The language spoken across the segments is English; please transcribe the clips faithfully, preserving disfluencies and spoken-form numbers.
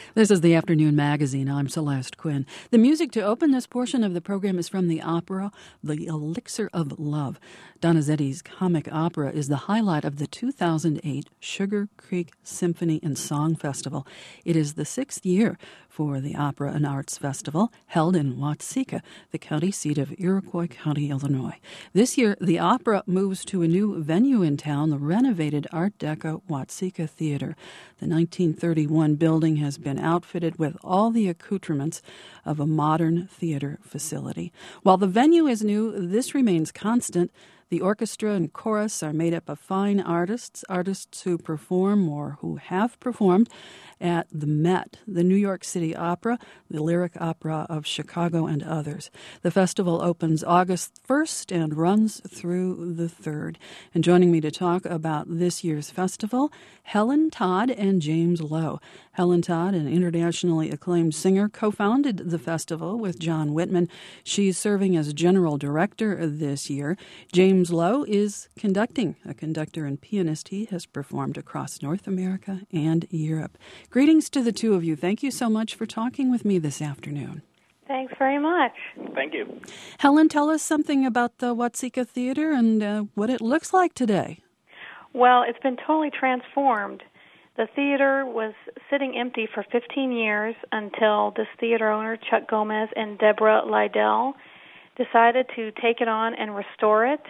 This is the Afternoon Magazine. I'm Celeste Quinn. The music to open this portion of the program is from the opera, The Elixir of Love. Donizetti's comic opera is the highlight of the two thousand eight Sugar Creek Symphony and Song Festival. It is the sixth year for the Opera and Arts Festival, held in Watseka, the county seat of Iroquois County, Illinois. This year, the opera moves to a new venue in town, the renovated Art Deco Watseka Theater. The nineteen thirty-one building has been outfitted with all the accoutrements of a modern theater facility. While the venue is new, this remains constant. The orchestra and chorus are made up of fine artists, artists who perform or who have performed at the Met, the New York City Opera, the Lyric Opera of Chicago, and others. The festival opens August first and runs through the third. And joining me to talk about this year's festival, Helen Todd and James Lowe. Helen Todd, an internationally acclaimed singer, co-founded the festival with John Whitman. She's serving as general director this year. James Lowe is conducting, a conductor and pianist. He has performed across North America and Europe. Greetings to the two of you. Thank you so much for talking with me this afternoon. Thanks very much. Thank you. Helen, tell us something about the Watseka Theater and uh, what it looks like today. Well, it's been totally transformed. The theater was sitting empty for fifteen years until this theater owner, Chuck Gomez and Deborah Lydell, decided to take it on and restore it.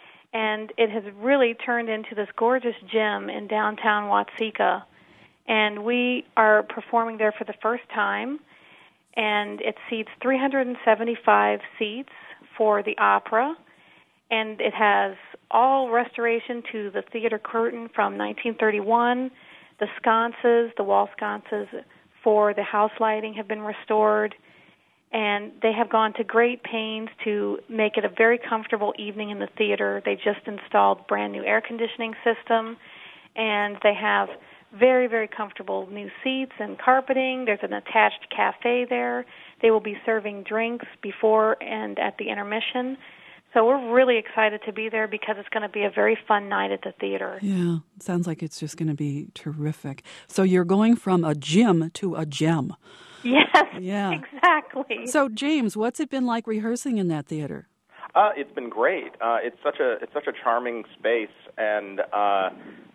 And it has really turned into this gorgeous gym in downtown Watseka. And we are performing there for the first time. And it seats three hundred seventy-five seats for the opera. And it has all restoration to the theater curtain from nineteen thirty-one. The sconces, the wall sconces for the house lighting have been restored. And they have gone to great pains to make it a very comfortable evening in the theater. They just installed brand new air conditioning system, and they have very, very comfortable new seats and carpeting. There's an attached cafe there. They will be serving drinks before and at the intermission. So we're really excited to be there because it's going to be a very fun night at the theater. Yeah, it sounds like it's just going to be terrific. So you're going from a gym to a gem. Yes, yeah. Exactly. So, James, what's it been like rehearsing in that theater? Uh, it's been great. Uh, it's such a it's such a charming space, and uh,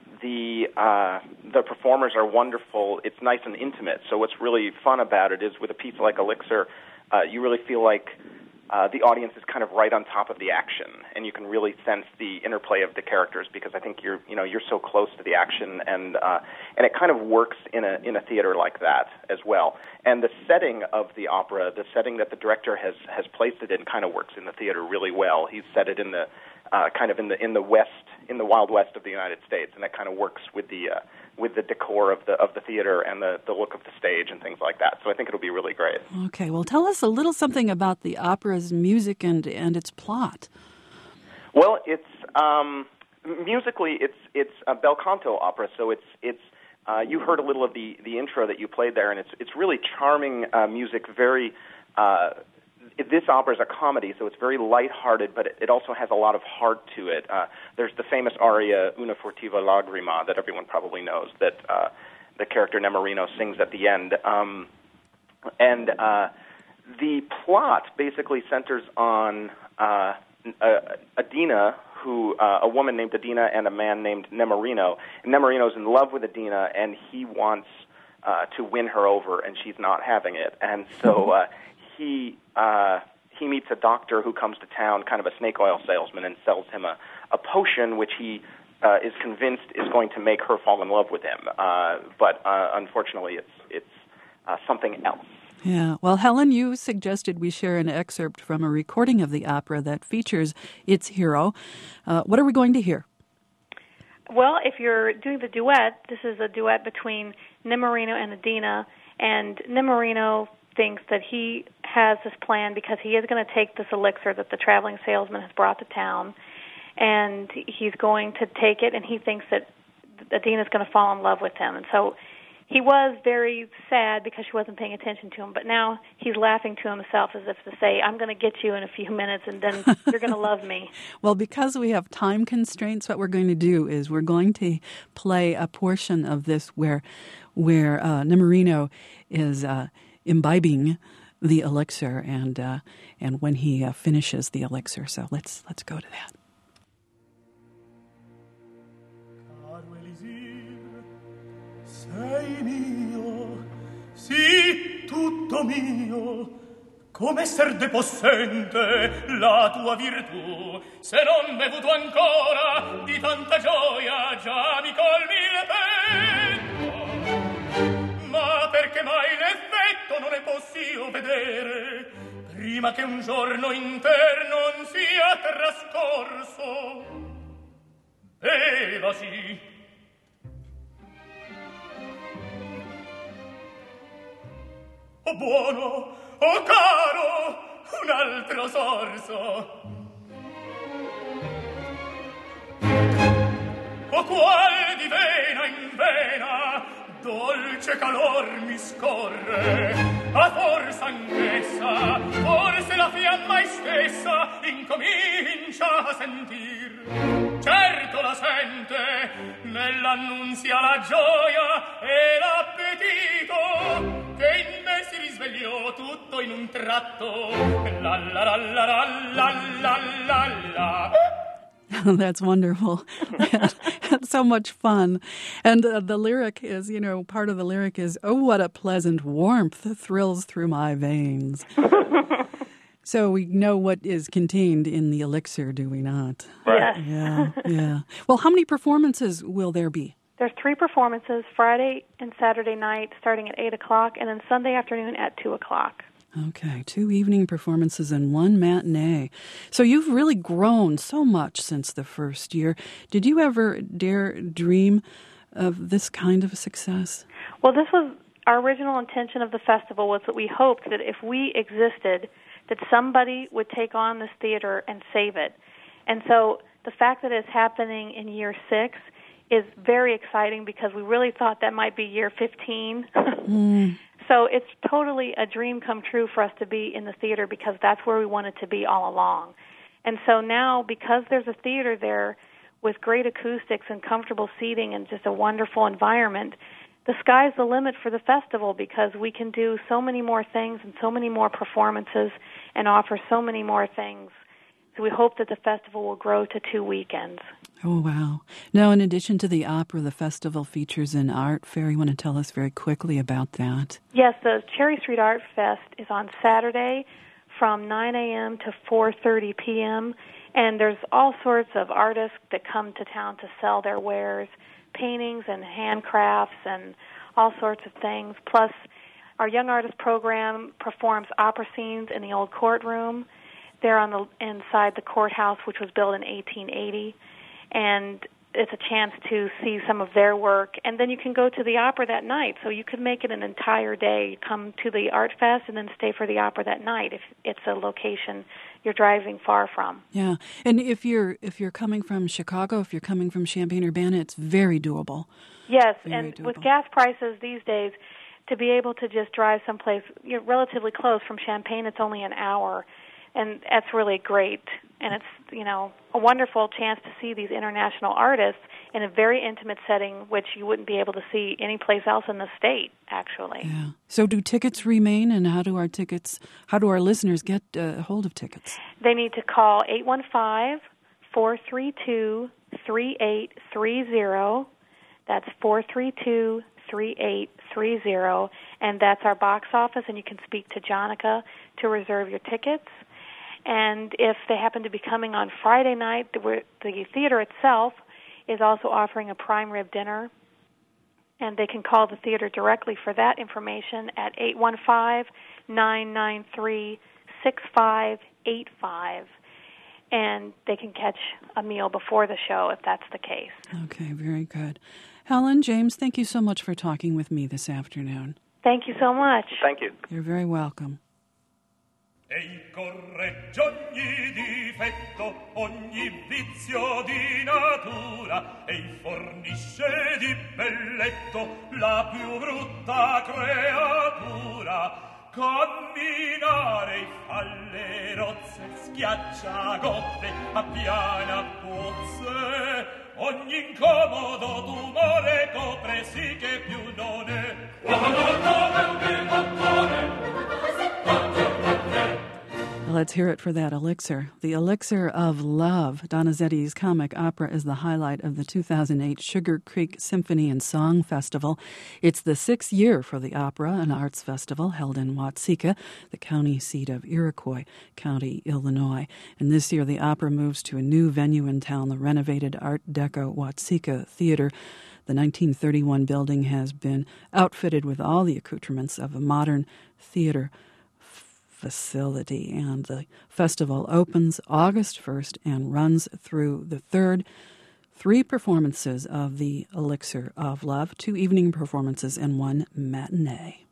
the uh, the performers are wonderful. It's nice and intimate. So what's really fun about it is with a piece like Elixir, uh, you really feel like uh, the audience is kind of right on top of the action, and you can really sense the interplay of the characters because I think you're you know you're so close to the action, and uh, and it kind of works in a in a theater like that as well. And the setting of the opera, the setting that the director has, has placed it in, kind of works in the theater really well. He's set it in the uh, kind of in the in the west, in the Wild West of the United States, and that kind of works with the uh, with the decor of the of the theater and the, the look of the stage and things like that. So I think it'll be really great. Okay, well, tell us a little something about the opera's music and and its plot. Well, it's um, musically it's it's a bel canto opera, so it's it's. Uh, you heard a little of the, the intro that you played there, and it's it's really charming uh, music. Very, uh, this opera is a comedy, so it's very lighthearted, but it, it also has a lot of heart to it. Uh, there's the famous aria "Una furtiva lagrima" that everyone probably knows, that uh, the character Nemorino sings at the end. Um, and uh, the plot basically centers on uh, Adina, who uh, a woman named Adina and a man named Nemorino. And Nemorino's in love with Adina, and he wants uh, to win her over, and she's not having it. And so uh, he uh, he meets a doctor who comes to town, kind of a snake oil salesman, and sells him a, a potion which he uh, is convinced is going to make her fall in love with him. Uh, but uh, unfortunately, it's it's uh, something else. Yeah. Well, Helen, you suggested we share an excerpt from a recording of the opera that features its hero. Uh, what are we going to hear? Well, if you're doing the duet, this is a duet between Nemorino and Adina, and Nemorino thinks that he has this plan because he is going to take this elixir that the traveling salesman has brought to town, and he's going to take it, and he thinks that Adina is going to fall in love with him. And so he was very sad because she wasn't paying attention to him, but now he's laughing to himself as if to say, I'm going to get you in a few minutes and then you're going to love me. Well, because we have time constraints, what we're going to do is we're going to play a portion of this where where uh, Nemorino is uh, imbibing the elixir and uh, and when he uh, finishes the elixir. So let's let's go to that. Sei mio, sì, tutto mio, come esser depossente la tua virtù, se non bevuto ancora di tanta gioia già mi colmi il petto. Ma perché mai l'effetto non ne possio vedere, prima che un giorno inter non sia trascorso? Bevasi! Oh buono, oh caro, un altro sorso. Oh qual di vena in vena dolce calor mi scorre, a forza anch'essa, forse la fiamma stessa incomincia a sentir. Certo la sente, nell'annunzia la gioia e l'appetito, che in me si risvegliò tutto in un tratto. La la la la la la la la la. That's wonderful. That's so much fun. And uh, the lyric is, you know, part of the lyric is, oh, what a pleasant warmth thrills through my veins. So we know what is contained in the elixir, do we not? Right. Yeah, yeah. Well, how many performances will there be? There's three performances, Friday and Saturday night starting at eight o'clock, and then Sunday afternoon at two o'clock. Okay, two evening performances and one matinee. So you've really grown so much since the first year. Did you ever dare dream of this kind of success? Well, this was our original intention of the festival, was that we hoped that if we existed, that somebody would take on this theater and save it. And so the fact that it's happening in year six is very exciting because we really thought that might be year fifteen. Mm. So it's totally a dream come true for us to be in the theater because that's where we wanted to be all along. And so now, because there's a theater there with great acoustics and comfortable seating and just a wonderful environment, the sky's the limit for the festival because we can do so many more things and so many more performances and offer so many more things. So we hope that the festival will grow to two weekends. Oh, wow. Now, in addition to the opera, the festival features an art fair. You want to tell us very quickly about that? Yes, the Cherry Street Art Fest is on Saturday from nine a.m. to four thirty p.m., and there's all sorts of artists that come to town to sell their wares, paintings and handcrafts and all sorts of things. Plus, our Young Artist program performs opera scenes in the old courtroom. They're on the inside the courthouse, which was built in eighteen eighty. And it's a chance to see some of their work. And then you can go to the opera that night. So you could make it an entire day. Come to the Art Fest and then stay for the opera that night if it's a location you're driving far from. Yeah. And if you're if you're coming from Chicago, if you're coming from Champaign-Urbana, it's very doable. Yes, very and doable. With gas prices these days, to be able to just drive someplace you know, relatively close from Champaign, it's only an hour. And that's really great. And it's, you know, a wonderful chance to see these international artists in a very intimate setting, which you wouldn't be able to see anyplace else in the state, actually. Yeah. So do tickets remain, and how do our tickets, how do our listeners get a uh, hold of tickets? They need to call eight one five, four three two, three eight three zero. That's four three two, three eight three zero. And that's our box office, and you can speak to Jonica to reserve your tickets. And if they happen to be coming on Friday night, the, the theater itself is also offering a prime rib dinner. And they can call the theater directly for that information at eight one five, nine nine three, six five eight five. And they can catch a meal before the show if that's the case. Okay, very good. Helen, James, thank you so much for talking with me this afternoon. Thank you so much. Thank you. You're very welcome. Ei corregge ogni difetto, ogni vizio di natura, ei fornisce di belletto la più brutta creatura. Camminare falle rozze, schiacciagoppe, a piana pozze, ogni incomodo tumore copre sì che più non è. Let's hear it for that elixir. The Elixir of Love, Donizetti's comic opera, is the highlight of the two thousand eight Sugar Creek Symphony and Song Festival. It's the sixth year for the opera, an arts festival held in Watseka, the county seat of Iroquois County, Illinois. And this year the opera moves to a new venue in town, the renovated Art Deco Watseka Theater. The nineteen thirty-one building has been outfitted with all the accoutrements of a modern theater facility, and the festival opens August first and runs through the third. Three performances of the Elixir of Love, two evening performances and one matinee.